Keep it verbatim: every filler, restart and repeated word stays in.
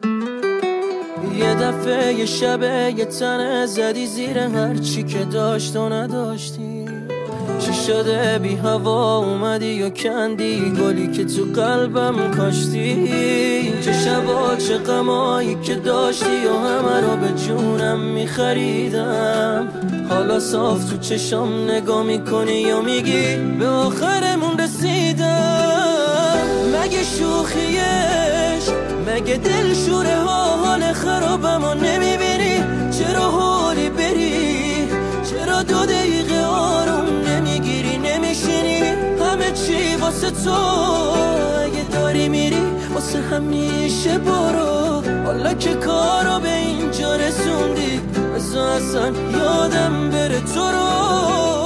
یه دفعه یه شبه یه تنه زدی زیر هر چی که داشت و نداشتی. چی شده بی هوا اومدی و کندی گلی که تو قلبم کاشتی. چه شبا چه غمایی که داشتی و همه رو به جونم میخریدم. حالا صاف تو چشام نگاه میکنی و میگی به آخرمون رسیدم. مگه شوخیش مگه دل شوره ها حال خرابمو نمیبینی؟ چرا حالی بری؟ چرا دو دقیقه آروم نمیگیری نمیشینی؟ همه چی واسه تو، اگه داری میری واسه همیشه برو. حالا که کارو به اینجا رسوندی بذار اصلا یادم بره تو رو.